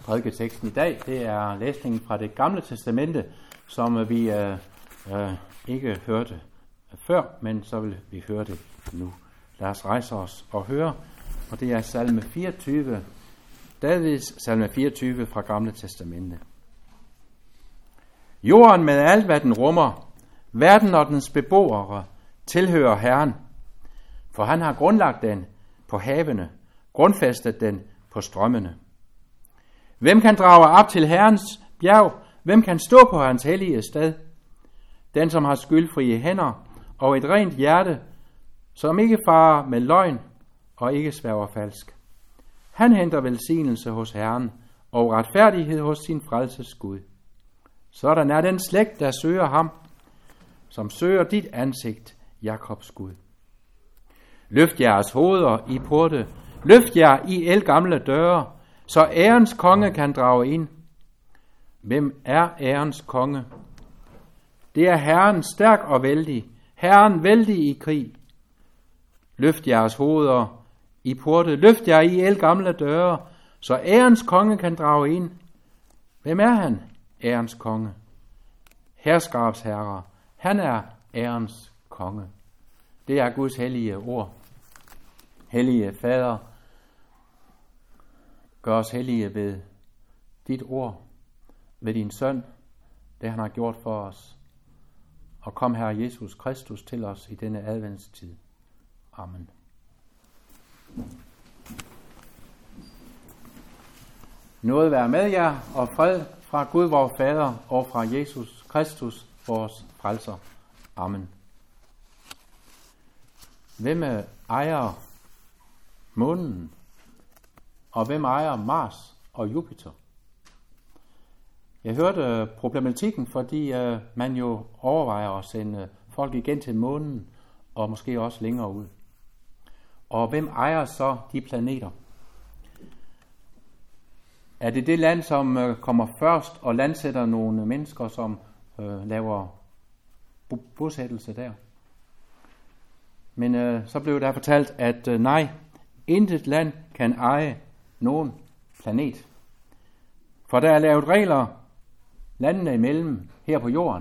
Prædiketeksten i dag, det er læsningen fra det gamle testamente, som vi ikke hørte før, men så vil vi høre det nu. Lad os rejse os og høre, og det er salme 24, Davids salme 24 fra gamle testamente. Jorden med alt, hvad den rummer, verden og dens beboere, tilhører Herren, for han har grundlagt den på havene, grundfæstet den på strømmene. Hvem kan drage op til Herrens bjerg? Hvem kan stå på hans hellige sted? Den, som har skyldfrie hænder og et rent hjerte, som ikke farer med løgn og ikke sværger falsk. Han henter velsignelse hos Herren og retfærdighed hos sin frelses Gud. Sådan er den slægt, der søger ham, som søger dit ansigt, Jakobs Gud. Løft jeres hoveder i porte, løft jer i ældgamle døre, så ærens konge kan drage ind. Hvem er ærens konge? Det er Herren stærk og vældig, Herren vældig i krig. Løft jeres hoveder i porte, løft jer i ældgamle døre, så ærens konge kan drage ind. Hvem er han, ærens konge? Herskabsherre, han er ærens konge. Det er Guds hellige ord. Hellige Fader, gør os hellige ved dit ord, ved din søn, det han har gjort for os. Og kom, Herre Jesus Kristus, til os i denne adventstid. Amen. Nåde være med jer, og fred fra Gud vor Fader og fra Jesus Kristus, vores frelser. Amen. Hvem ejer månen? Og hvem ejer Mars og Jupiter? Jeg hørte problematikken, fordi man jo overvejer at sende folk igen til månen, og måske også længere ud. Og hvem ejer så de planeter? Er det det land, som kommer først og landsætter nogle mennesker, som laver bosættelse der? Men så blev der fortalt, at nej, intet land kan eje nogen planet. For der er lavet regler landene imellem her på jorden.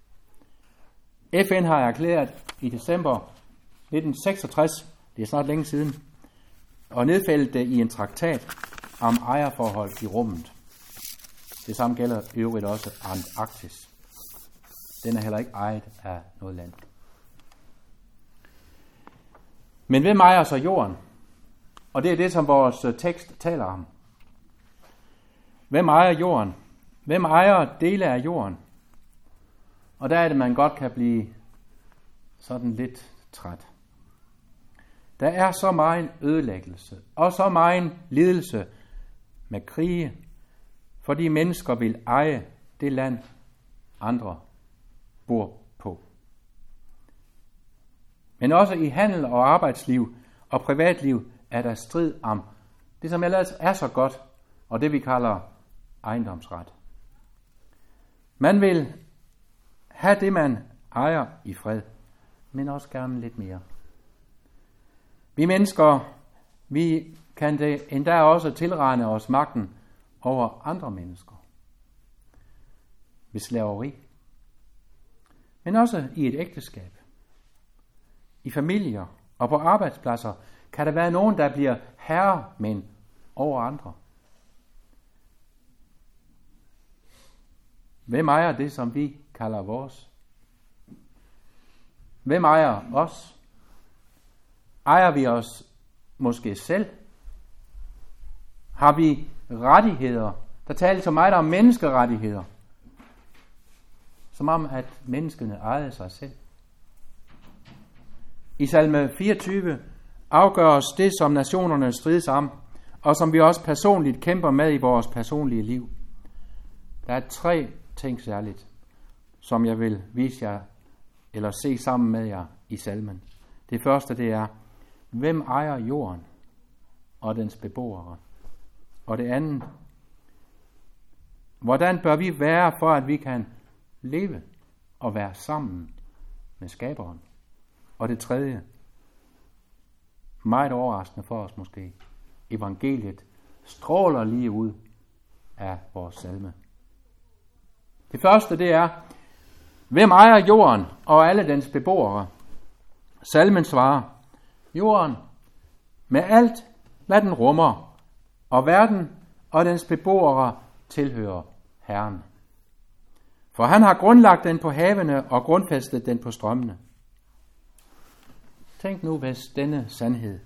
FN har erklæret i december 1966, det er snart længe siden, og nedfældet det i en traktat om ejerforhold i rummet. Det samme gælder i øvrigt også Antarktis. Den er heller ikke ejet af noget land. Men hvem ejer så jorden? Og det er det, som vores tekst taler om. Hvem ejer jorden? Hvem ejer dele af jorden? Og der er det, man godt kan blive sådan lidt træt. Der er så meget ødelæggelse og så meget lidelse med krige, fordi mennesker vil eje det land, andre bor på. Men også i handel og arbejdsliv og privatliv er der strid om det, som ellers er så godt, og det vi kalder ejendomsret. Man vil have det, man ejer i fred, men også gerne lidt mere. Vi mennesker, vi kan det endda også tilregne os magten over andre mennesker. Ved slaveri. Men også i et ægteskab. I familier og på arbejdspladser kan der være nogen, der bliver herremænd over andre. Hvem ejer det, som vi kalder vores? Hvem ejer os? Ejer vi os måske selv? Har vi rettigheder? Der tales så meget om menneskerettigheder. Som om, at menneskene ejer sig selv. I salme 24 afgøres det, som nationerne strides om, og som vi også personligt kæmper med i vores personlige liv. Der er 3 ting særligt, som jeg vil vise jer, eller se sammen med jer i salmen. Det første, det er, hvem ejer jorden og dens beboere? Og det andet, hvordan bør vi være, for at vi kan leve og være sammen med skaberen? Og det tredje, meget overraskende for os måske, evangeliet stråler lige ud af vores salme. Det første, det er, hvem ejer jorden og alle dens beboere? Salmen svarer, jorden med alt, hvad den rummer, og verden og dens beboere tilhører Herren. For han har grundlagt den på havene og grundfæstet den på strømmene. Tænk nu, hvis denne sandhed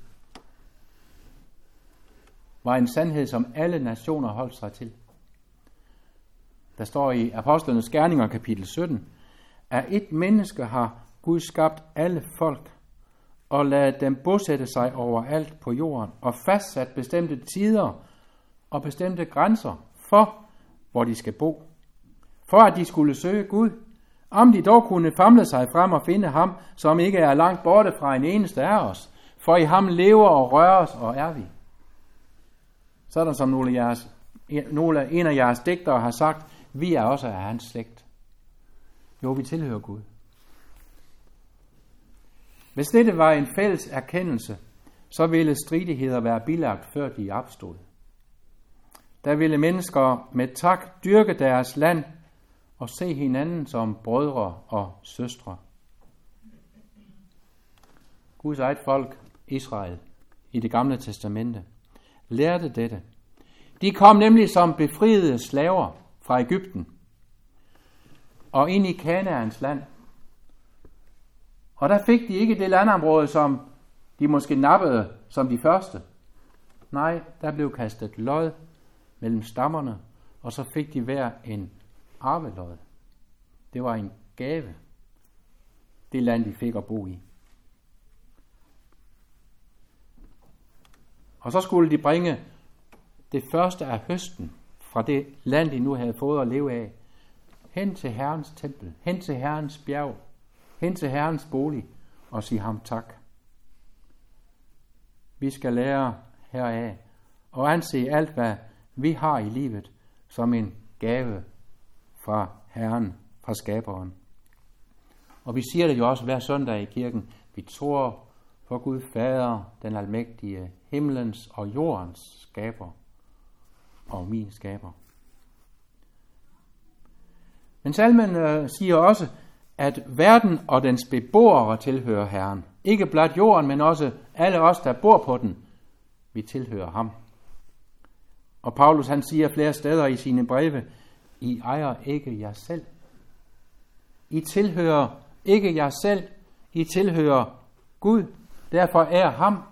var en sandhed, som alle nationer holdt sig til. Der står i Apostlenes Gerninger kapitel 17, at et menneske har Gud skabt alle folk og ladet dem bosætte sig overalt på jorden og fastsat bestemte tider og bestemte grænser for, hvor de skal bo. For at de skulle søge Gud, om de dog kunne famle sig frem og finde ham, som ikke er langt borte fra en eneste af os. For i ham lever og røres og er vi. Sådan som en af jeres digtere har sagt, vi er også af hans slægt. Jo, vi tilhører Gud. Hvis dette var en fælles erkendelse, så ville stridigheder være bilagt, før de opstod. Der ville mennesker med tak dyrke deres land og se hinanden som brødre og søstre. Guds eget folk, Israel, i det gamle testamente, lærte dette. De kom nemlig som befriede slaver fra Egypten og ind i Kanaans land. Og der fik de ikke det landområde, som de måske nappede som de første. Nej, der blev kastet lod mellem stammerne, og så fik de hver en arvelod. Det var en gave, det land de fik at bo i. Og så skulle de bringe det første af høsten fra det land, de nu havde fået at leve af, hen til Herrens tempel, hen til Herrens bjerg, hen til Herrens bolig og sige ham tak. Vi skal lære heraf og anse alt, hvad vi har i livet, som en gave fra Herren, fra skaberen. Og vi siger det jo også hver søndag i kirken. Vi tror på Gud Fader, den almægtige, himlens og jordens skaber og min skaber. Men salmen siger også, at verden og dens beboere tilhører Herren. Ikke blot jorden, men også alle os, der bor på den. Vi tilhører ham. Og Paulus han siger flere steder i sine breve, I ejer ikke jer selv. I tilhører ikke jer selv. I tilhører Gud. Derfor er ham.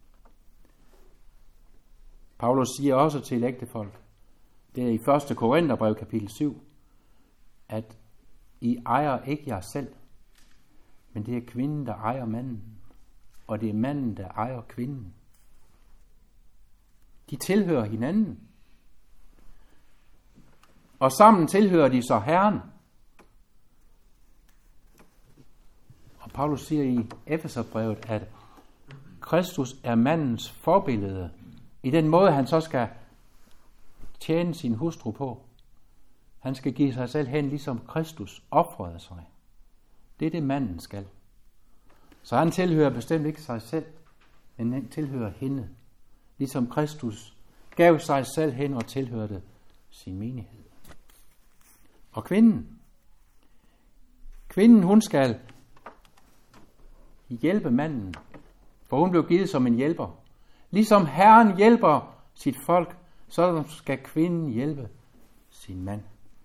Paulus siger også til ægtefolk, det er i 1. Korintherbrev kapitel 7, at I ejer ikke jer selv, men det er kvinden, der ejer manden, og det er manden, der ejer kvinden. De tilhører hinanden. Og sammen tilhører de så Herren. Og Paulus siger i Efeserbrevet, at Kristus er mandens forbillede i den måde, han så skal tjene sin hustru på. Han skal give sig selv hen, ligesom Kristus ofrede sig. Det er det, manden skal. Så han tilhører bestemt ikke sig selv, men han tilhører hende. Ligesom Kristus gav sig selv hen og tilhørte sin menighed. Og kvinden hun skal hjælpe manden, for hun blev givet som en hjælper. Ligesom Herren hjælper sit folk, så skal kvinden hjælpe sin mand.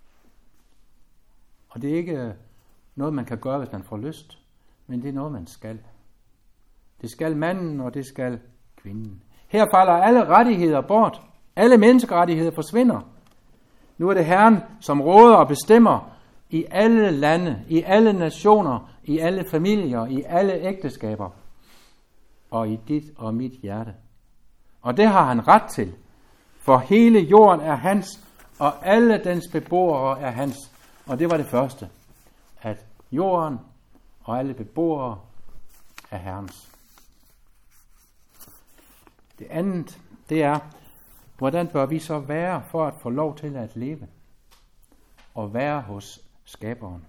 Og det er ikke noget, man kan gøre, hvis man får lyst, men det er noget, man skal. Det skal manden, og det skal kvinden. Her falder alle rettigheder bort. Alle menneskerettigheder forsvinder. Nu er det Herren, som råder og bestemmer i alle lande, i alle nationer, i alle familier, i alle ægteskaber, og i dit og mit hjerte. Og det har han ret til, for hele jorden er hans, og alle dens beboere er hans. Og det var det første, at jorden og alle beboere er Herrens. Det andet, det er, hvordan bør vi så være for at få lov til at leve og være hos skaberen?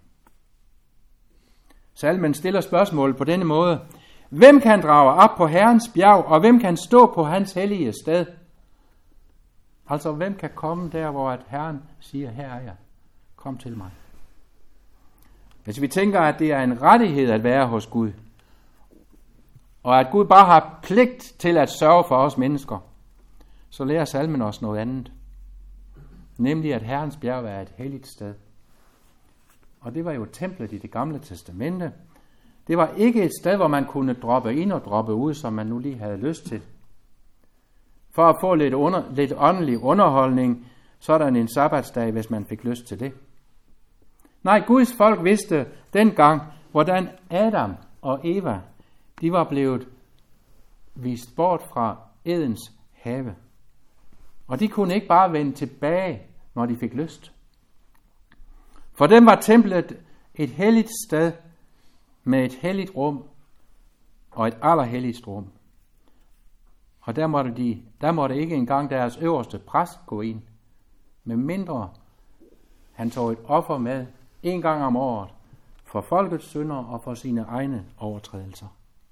Salmen stiller spørgsmål på denne måde. Hvem kan drage op på Herrens bjerg, og hvem kan stå på hans hellige sted? Altså, hvem kan komme der, hvor at Herren siger, her er jeg, kom til mig. Hvis vi tænker, at det er en rettighed at være hos Gud, og at Gud bare har pligt til at sørge for os mennesker, så lærer salmen os noget andet. Nemlig, at Herrens bjerg er et helligt sted. Og det var jo templet i det gamle testamente. Det var ikke et sted, hvor man kunne droppe ind og droppe ud, som man nu lige havde lyst til. For at få lidt åndelig underholdning, sådan en sabbatsdag, hvis man fik lyst til det. Nej, Guds folk vidste dengang, hvordan Adam og Eva, de var blevet vist bort fra Edens have. Og de kunne ikke bare vende tilbage, når de fik lyst. For dem var templet et helligt sted med et helligt rum og et allerhelligst rum. Og der måtte ikke engang deres øverste præst gå ind, med mindre han tog et offer med en gang om året for folkets synder og for sine egne overtrædelser.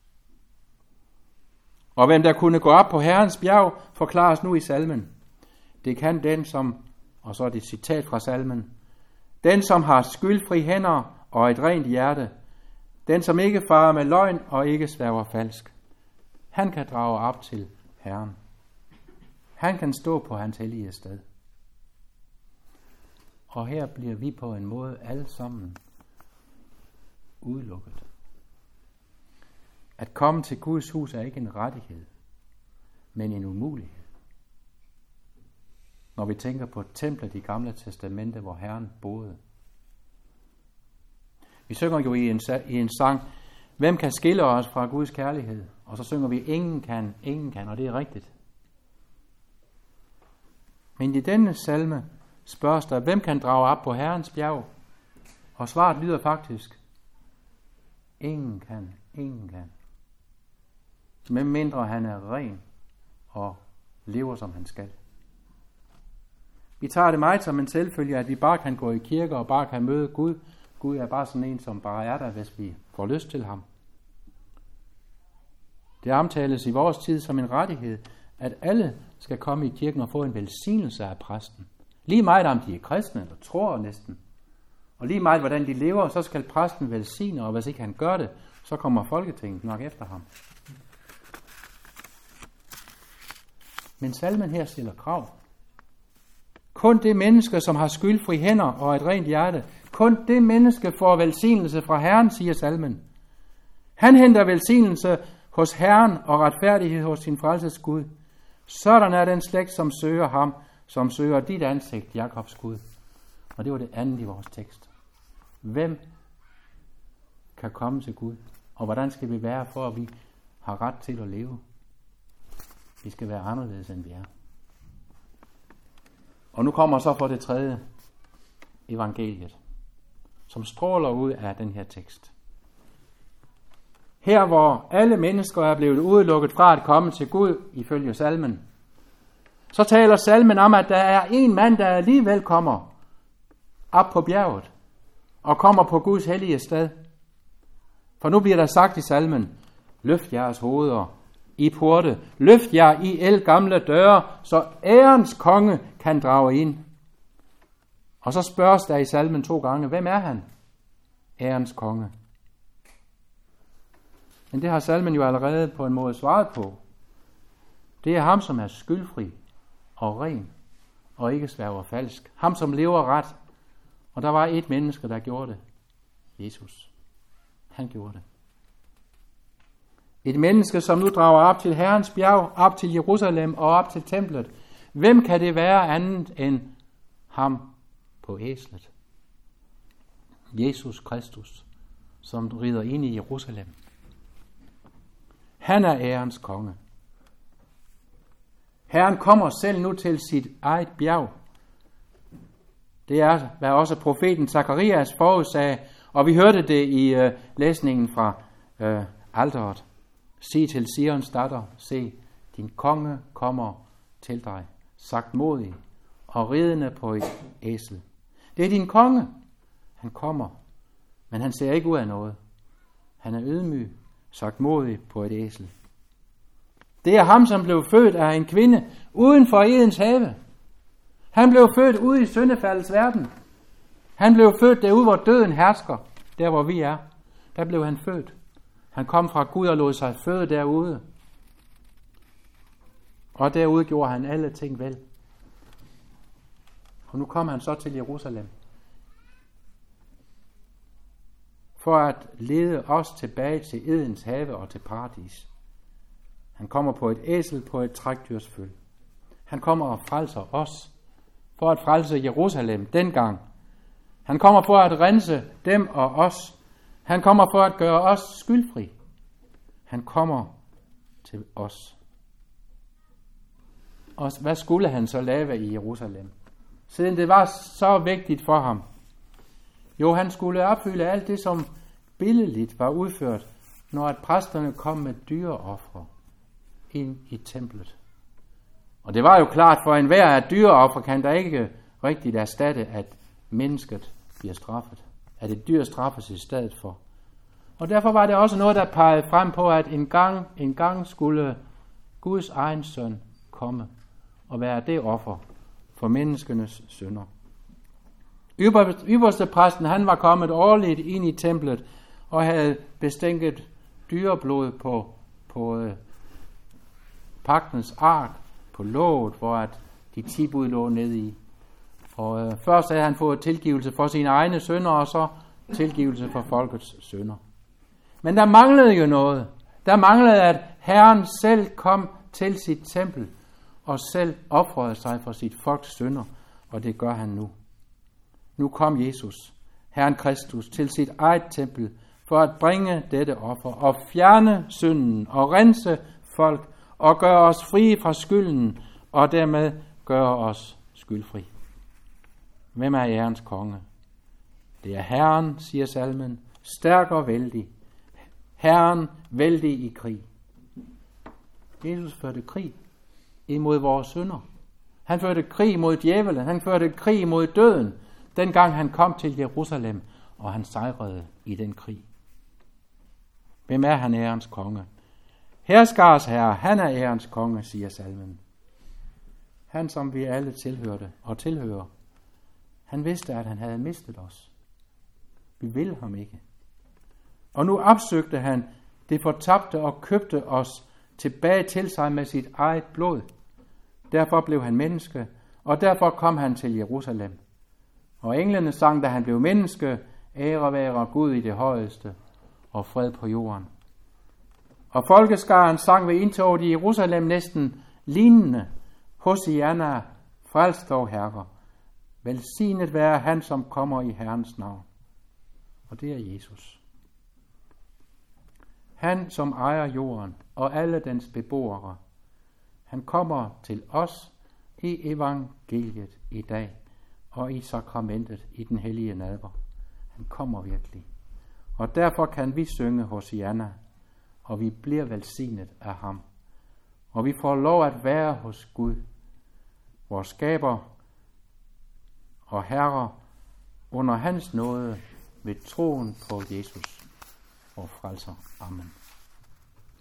Og hvem der kunne gå op på Herrens bjerg, forklares nu i salmen. Det kan den, som, og så er det et citat fra salmen, den, som har skyldfri hænder og et rent hjerte, den, som ikke farer med løgn og ikke sværger falsk, han kan drage op til Herren. Han kan stå på hans hellige sted. Og her bliver vi på en måde alle sammen udelukket. At komme til Guds hus er ikke en rettighed, men en umulighed. Når vi tænker på templet i Gamle Testamente, hvor Herren boede. Vi synger jo i en sang, hvem kan skille os fra Guds kærlighed? Og så synger vi, ingen kan, og det er rigtigt. Men i denne salme spørges der, hvem kan drage op på Herrens bjerg? Og svaret lyder faktisk, ingen kan. Med mindre han er ren og lever som han skal. Vi tager det meget som en selvfølge, at vi bare kan gå i kirke og bare kan møde Gud. Gud er bare sådan en, som bare er der, hvis vi får lyst til ham. Det omtales i vores tid som en rettighed, at alle skal komme i kirken og få en velsignelse af præsten. Lige meget om de er kristne eller tror næsten. Og lige meget hvordan de lever, så skal præsten velsigne, og hvis ikke han gør det, så kommer Folketinget nok efter ham. Men salmen her stiller krav. Kun det menneske, som har skyldfri hænder og et rent hjerte, kun det menneske får velsignelse fra Herren, siger salmen. Han henter velsignelse hos Herren og retfærdighed hos sin frelses Gud. Sådan er den slægt, som søger ham, som søger dit ansigt, Jakobs Gud. Og det var det andet i vores tekst. Hvem kan komme til Gud? Og hvordan skal vi være, for at vi har ret til at leve? Vi skal være anderledes, end vi er. Og nu kommer så for det tredje evangeliet, som stråler ud af den her tekst. Her hvor alle mennesker er blevet udelukket fra at komme til Gud, ifølge salmen, så taler salmen om, at der er en mand, der alligevel kommer op på bjerget og kommer på Guds hellige sted. For nu bliver der sagt i salmen, løft jeres hoveder i porte, løft jer i ældgamle døre, så ærens konge kan drage ind. Og så spørges der i salmen 2 gange, hvem er han? Ærens konge. Men det har salmen jo allerede på en måde svaret på. Det er ham, som er skyldfri og ren og ikke sværger falsk. Ham, som lever ret. Og der var et menneske, der gjorde det. Jesus. Han gjorde det. Et menneske, som nu drager op til Herrens bjerg, op til Jerusalem og op til templet. Hvem kan det være andet end ham på æslet? Jesus Kristus, som rider ind i Jerusalem. Han er ærens konge. Herren kommer selv nu til sit eget bjerg. Det er, hvad også profeten Zakarias forudsagde, og vi hørte det i læsningen fra alteret. Sig til Sions datter, se, din konge kommer til dig, sagt modig og ridende på et æsel. Det er din konge. Han kommer, men han ser ikke ud af noget. Han er ydmyg, sagt modig på et æsel. Det er ham, som blev født af en kvinde uden for Edens have. Han blev født ude i syndefaldets verden. Han blev født derude, hvor døden hersker. Der, hvor vi er. Der blev han født. Han kom fra Gud og lod sig føde derude. Og derude gjorde han alle ting vel. Og nu kom han så til Jerusalem. For at lede os tilbage til Edens have og til paradis. Han kommer på et æsel på et trækdyrsføl. Han kommer og frelser os. For at frelse Jerusalem dengang. Han kommer for at rense dem og os. Han kommer for at gøre os skyldfri. Han kommer til os. Og hvad skulle han så lave i Jerusalem? Siden det var så vigtigt for ham. Jo, han skulle opfylde alt det, som billedligt var udført, når at præsterne kom med dyreofre ind i templet. Og det var jo klart for enhver, at dyreofre kan der ikke rigtigt erstatte, at mennesket bliver straffet. At et dyr straffes i stedet for. Og derfor var det også noget, der pegede frem på, at en gang skulle Guds egen søn komme og være det offer for menneskenes synder. Ypperste præsten, han var kommet årligt ind i templet og havde bestænket dyreblod på pagtens ark, på låget, hvor at de 10 bud lå nede i. Og først havde han fået tilgivelse for sine egne synder, og så tilgivelse for folkets synder. Men der manglede jo noget. Der manglede, at Herren selv kom til sit tempel, og selv ofrede sig for sit folks synder, og det gør han nu. Nu kom Jesus, Herren Kristus, til sit eget tempel, for at bringe dette offer, og fjerne synden, og rense folk, og gøre os frie fra skylden, og dermed gøre os skyldfri. Hvem er ærens konge? Det er Herren, siger salmen, stærk og vældig. Herren vældig i krig. Jesus førte krig imod vores synder. Han førte krig mod djævelen. Han førte krig mod døden, dengang han kom til Jerusalem, og han sejrede i den krig. Hvem er han, ærens konge? Herskars herre, han er ærens konge, siger salmen. Han, som vi alle tilhørte og tilhører. Han vidste, at han havde mistet os. Vi vil ham ikke. Og nu opsøgte han det fortabte og købte os tilbage til sig med sit eget blod. Derfor blev han menneske, og derfor kom han til Jerusalem. Og englene sang, da han blev menneske, ære være Gud i det højeste, og fred på jorden. Og folkeskaren sang ved indtoget i Jerusalem næsten lignende. Hosianna, frels dog Herre. Velsignet være han, som kommer i Herrens navn. Og det er Jesus. Han, som ejer jorden og alle dens beboere. Han kommer til os i evangeliet i dag og i sakramentet i den hellige nadver. Han kommer virkelig. Og derfor kan vi synge Hosianna, og vi bliver velsignet af ham. Og vi får lov at være hos Gud, vores skaber og herre, under hans nåde ved troen på Jesus og frelser. Amen.